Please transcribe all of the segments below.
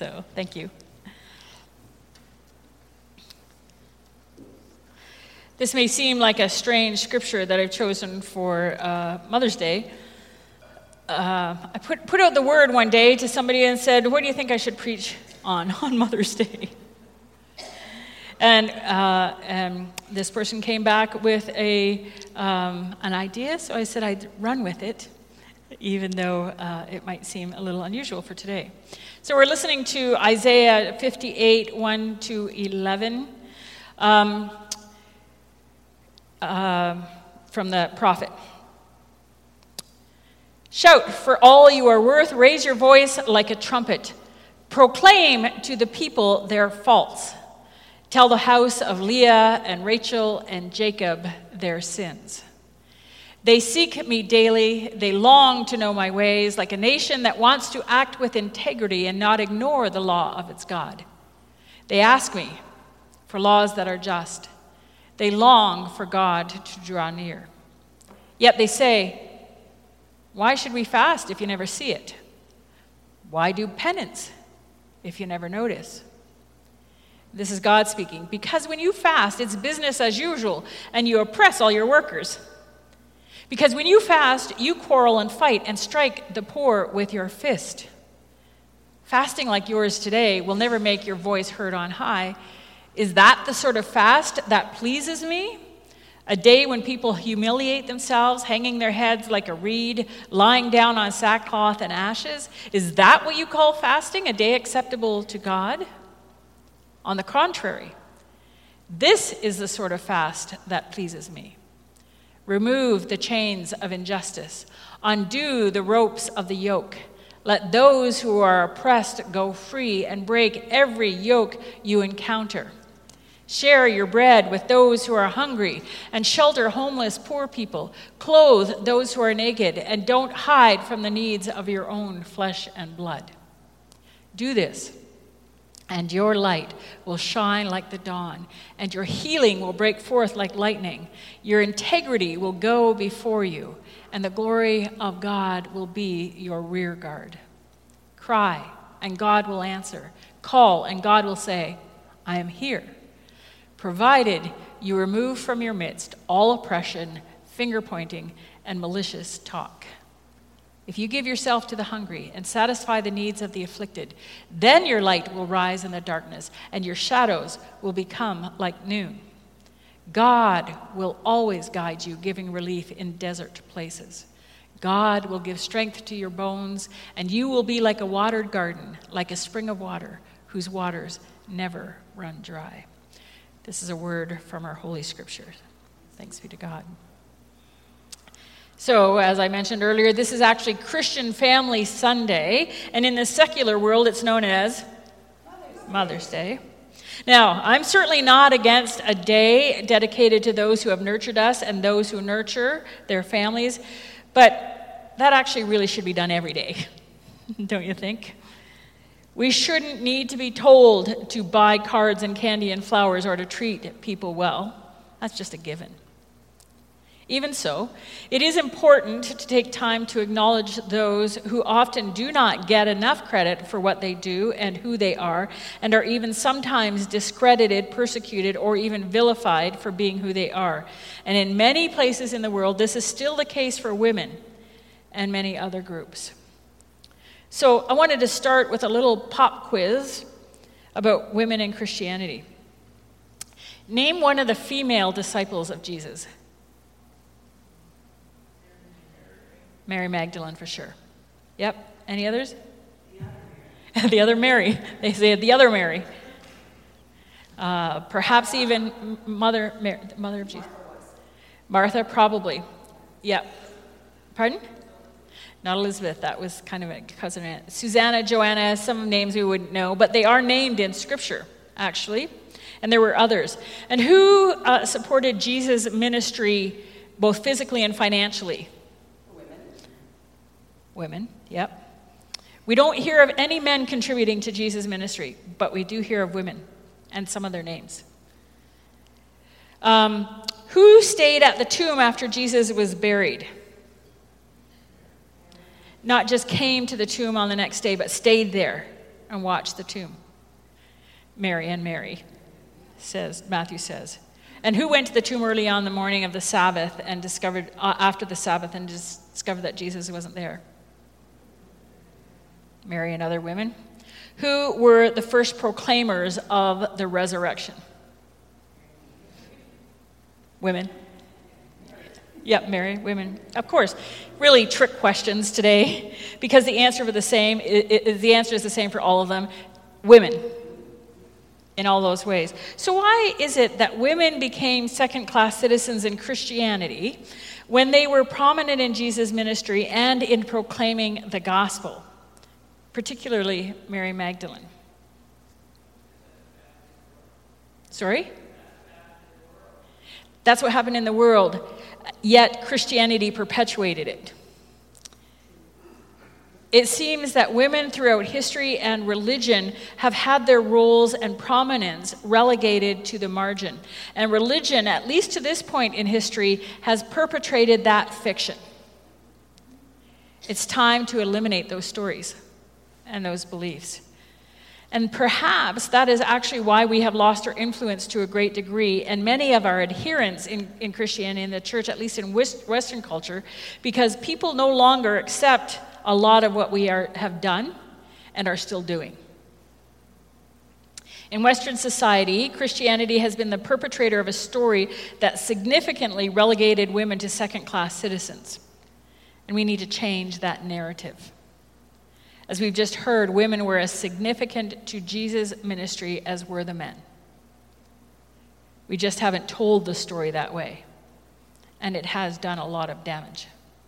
So thank you. This may seem like a strange scripture that I've chosen for Mother's Day. I put out the word one day to somebody and said, what do you think I should preach on Mother's Day? And this person came back with an idea, so I said I'd run with it, even though it might seem a little unusual for today. So we're listening to Isaiah 58, 1 to 11, from the prophet. Shout, for all you are worth, raise your voice like a trumpet. Proclaim to the people their faults. Tell the house of Leah and Rachel and Jacob their sins. They seek me daily. They long to know my ways, like a nation that wants to act with integrity and not ignore the law of its God. They ask me for laws that are just. They long for God to draw near. Yet they say, why should we fast if you never see it? Why do penance if you never notice? This is God speaking. Because when you fast, it's business as usual, and you oppress all your workers. Because when you fast, you quarrel and fight and strike the poor with your fist. Fasting like yours today will never make your voice heard on high. Is that the sort of fast that pleases me? A day when people humiliate themselves, hanging their heads like a reed, lying down on sackcloth and ashes? Is that what you call fasting, a day acceptable to God? On the contrary, this is the sort of fast that pleases me. Remove the chains of injustice. Undo the ropes of the yoke. Let those who are oppressed go free and break every yoke you encounter. Share your bread with those who are hungry and shelter homeless poor people. Clothe those who are naked and don't hide from the needs of your own flesh and blood. Do this, and your light will shine like the dawn, and your healing will break forth like lightning. Your integrity will go before you, and the glory of God will be your rear guard. Cry, and God will answer. Call, and God will say, I am here. Provided you remove from your midst all oppression, finger-pointing, and malicious talk. If you give yourself to the hungry and satisfy the needs of the afflicted, then your light will rise in the darkness, and your shadows will become like noon. God will always guide you, giving relief in desert places. God will give strength to your bones, and you will be like a watered garden, like a spring of water, whose waters never run dry. This is a word from our Holy Scriptures. Thanks be to God. So, as I mentioned earlier, this is actually Christian Family Sunday, and in the secular world, it's known as Mother's Day. Now, I'm certainly not against a day dedicated to those who have nurtured us and those who nurture their families, but that actually really should be done every day, don't you think? We shouldn't need to be told to buy cards and candy and flowers or to treat people well. That's just a given. Even so, it is important to take time to acknowledge those who often do not get enough credit for what they do and who they are, and are even sometimes discredited, persecuted, or even vilified for being who they are. And in many places in the world, this is still the case for women and many other groups. So I wanted to start with a little pop quiz about women in Christianity. Name one of the female disciples of Jesus. Mary Magdalene, for sure. Yep. Any others? The other Mary. They say the other Mary. Perhaps even mother of Jesus. Martha, probably. Yep. Pardon? Not Elizabeth. That was kind of a cousin. Susanna, Joanna, some names we wouldn't know, but they are named in Scripture, actually. And there were others. And who supported Jesus' ministry both physically and financially? Women, yep. We don't hear of any men contributing to Jesus' ministry, but we do hear of women and some of their names. Who stayed at the tomb after Jesus was buried? Not just came to the tomb on the next day, but stayed there. and watched the tomb. Mary and Mary, Matthew says. And who went to the tomb early on the morning of the Sabbath and discovered that Jesus wasn't there? Mary and other women. Who were the first proclaimers of the resurrection? Women. Yep, Mary, women. Of course, really trick questions today because the answer is the same for all of them. Women. In all those ways. So why is it that women became second-class citizens in Christianity when they were prominent in Jesus' ministry and in proclaiming the gospel, particularly Mary Magdalene? Sorry? That's what happened in the world, yet Christianity perpetuated it. It seems that women throughout history and religion have had their roles and prominence relegated to the margin. And religion, at least to this point in history, has perpetrated that fiction. It's time to eliminate those stories and those beliefs. And perhaps that is actually why we have lost our influence to a great degree, and many of our adherents in Christianity, in the church, at least in Western culture, because people no longer accept a lot of what we have done and are still doing. In Western society, Christianity has been the perpetrator of a story that significantly relegated women to second-class citizens. And we need to change that narrative. As we've just heard, women were as significant to Jesus' ministry as were the men. We just haven't told the story that way. And it has done a lot of damage.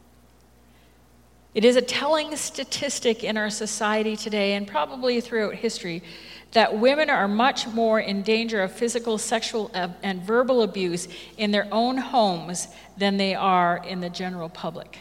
It is a telling statistic in our society today, and probably throughout history, that women are much more in danger of physical, sexual, and verbal abuse in their own homes than they are in the general public.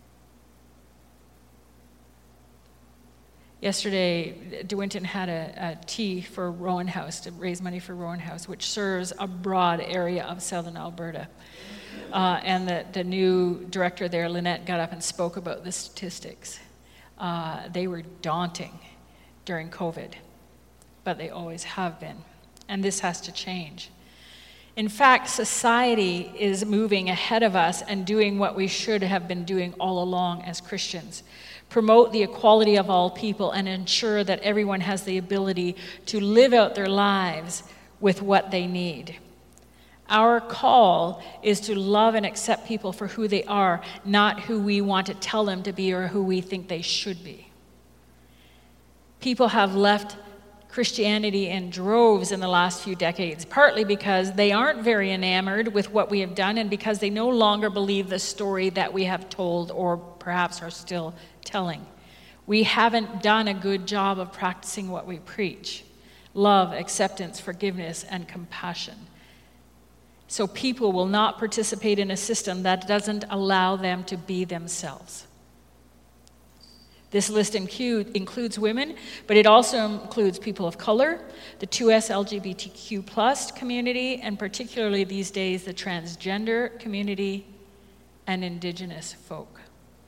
Yesterday, De Winton had a tea for Rowan House, to raise money for Rowan House, which serves a broad area of southern Alberta. And the new director there, Lynette, got up and spoke about the statistics. They were daunting during COVID, but they always have been. And this has to change. In fact, society is moving ahead of us and doing what we should have been doing all along as Christians. Promote the equality of all people and ensure that everyone has the ability to live out their lives with what they need. Our call is to love and accept people for who they are, not who we want to tell them to be or who we think they should be. People have left Christianity in droves in the last few decades, partly because they aren't very enamored with what we have done and because they no longer believe the story that we have told or perhaps are still telling. We haven't done a good job of practicing what we preach: love, acceptance, forgiveness, and compassion. So people will not participate in a system that doesn't allow them to be themselves. This list includes women, but it also includes people of color, the 2S LGBTQ+ community, and particularly these days, the transgender community and Indigenous folk.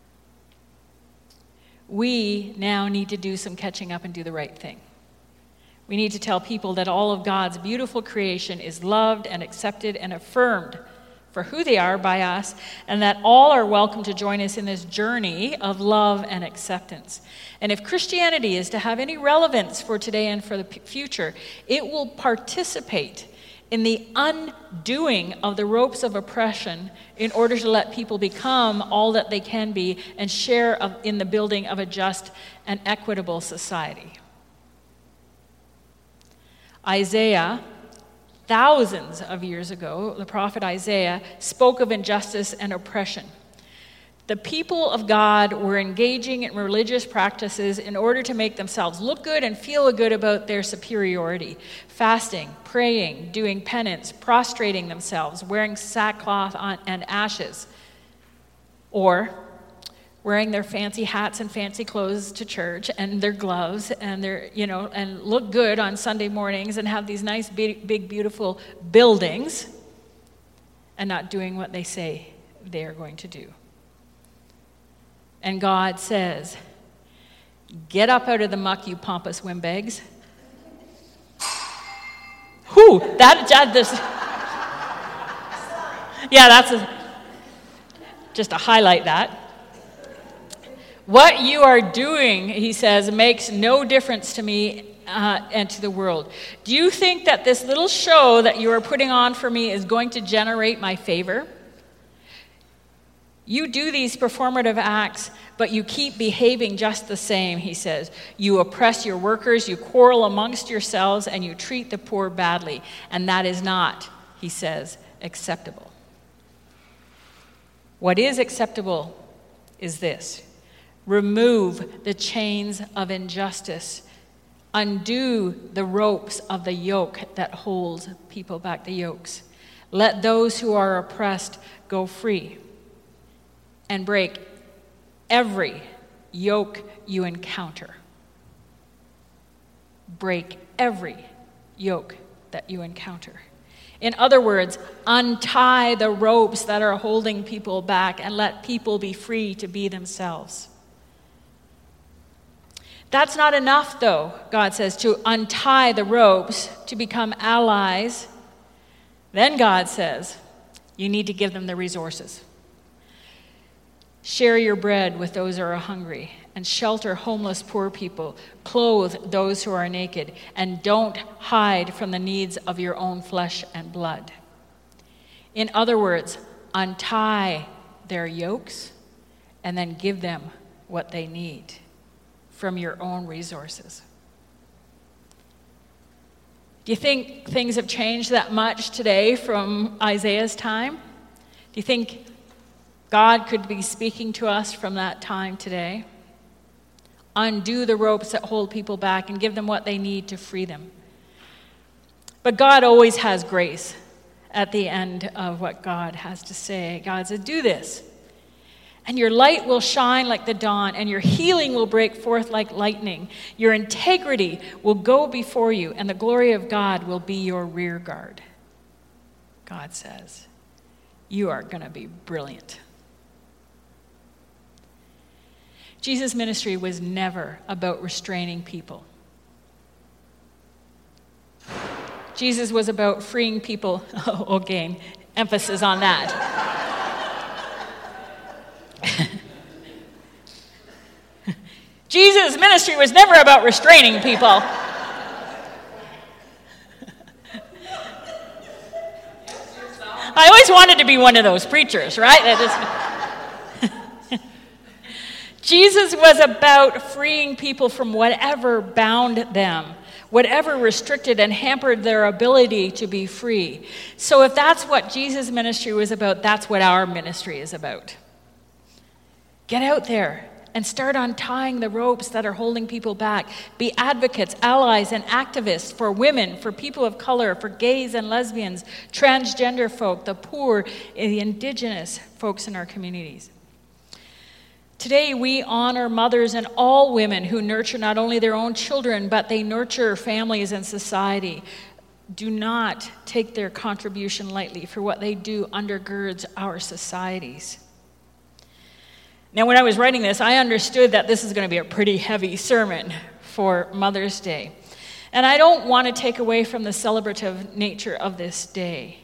We now need to do some catching up and do the right thing. We need to tell people that all of God's beautiful creation is loved and accepted and affirmed for who they are by us, and that all are welcome to join us in this journey of love and acceptance. And if Christianity is to have any relevance for today and for the future, it will participate in the undoing of the ropes of oppression in order to let people become all that they can be and share in the building of a just and equitable society. Isaiah, thousands of years ago, the prophet Isaiah spoke of injustice and oppression. The people of God were engaging in religious practices in order to make themselves look good and feel good about their superiority. Fasting, praying, doing penance, prostrating themselves, wearing sackcloth and ashes, or wearing their fancy hats and fancy clothes to church and their gloves and and look good on Sunday mornings and have these nice big beautiful buildings and not doing what they say they are going to do. And God says, Get up out of the muck, you pompous windbags. Whew, that's just to highlight that. What you are doing, he says, makes no difference to me and to the world. Do you think that this little show that you are putting on for me is going to generate my favor? You do these performative acts, but you keep behaving just the same, he says. You oppress your workers, you quarrel amongst yourselves, and you treat the poor badly. And that is not, he says, acceptable. What is acceptable is this: remove the chains of injustice. Undo the ropes of the yoke that holds people back, the yokes. Let those who are oppressed go free. And break every yoke you encounter. Break every yoke that you encounter. In other words, untie the ropes that are holding people back and let people be free to be themselves. That's not enough, though, God says, to untie the ropes, to become allies. Then God says, you need to give them the resources. Share your bread with those who are hungry, and shelter homeless poor people. Clothe those who are naked, and don't hide from the needs of your own flesh and blood. In other words, untie their yokes and then give them what they need from your own resources. Do you think things have changed that much today from Isaiah's time? Do you think God could be speaking to us from that time today? Undo the ropes that hold people back and give them what they need to free them. But God always has grace at the end of what God has to say. God says, do this, and your light will shine like the dawn, and your healing will break forth like lightning. Your integrity will go before you, and the glory of God will be your rear guard. God says, you are going to be brilliant. Jesus' ministry was never about restraining people. Jesus was about freeing people. Oh, again, emphasis on that. Jesus' ministry was never about restraining people. I always wanted to be one of those preachers, right? Jesus was about freeing people from whatever bound them, whatever restricted and hampered their ability to be free. So if that's what Jesus' ministry was about, that's what our ministry is about. Get out there and start untying the ropes that are holding people back. Be advocates, allies, and activists for women, for people of color, for gays and lesbians, transgender folk, the poor, the indigenous folks in our communities. Today, we honor mothers and all women who nurture not only their own children, but they nurture families and society. Do not take their contribution lightly, for what they do undergirds our societies. Now, when I was writing this, I understood that this is going to be a pretty heavy sermon for Mother's Day. And I don't want to take away from the celebrative nature of this day.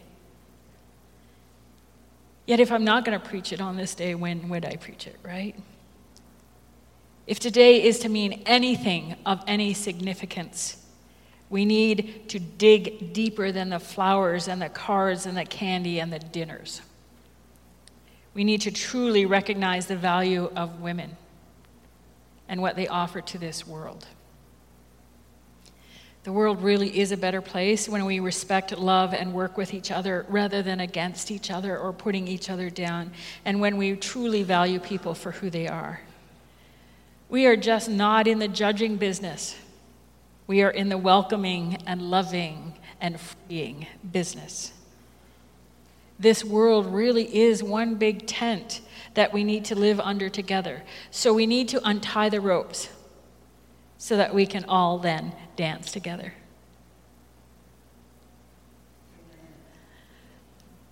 Yet if I'm not going to preach it on this day, when would I preach it, right? If today is to mean anything of any significance, we need to dig deeper than the flowers and the cards and the candy and the dinners. We need to truly recognize the value of women and what they offer to this world. The world really is a better place when we respect, love, and work with each other rather than against each other or putting each other down, and when we truly value people for who they are. We are just not in the judging business. We are in the welcoming and loving and freeing business. This world really is one big tent that we need to live under together. So we need to untie the ropes so that we can all then dance together.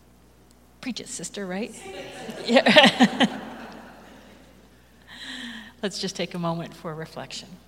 Preach it, sister, right? Yeah. Let's just take a moment for reflection.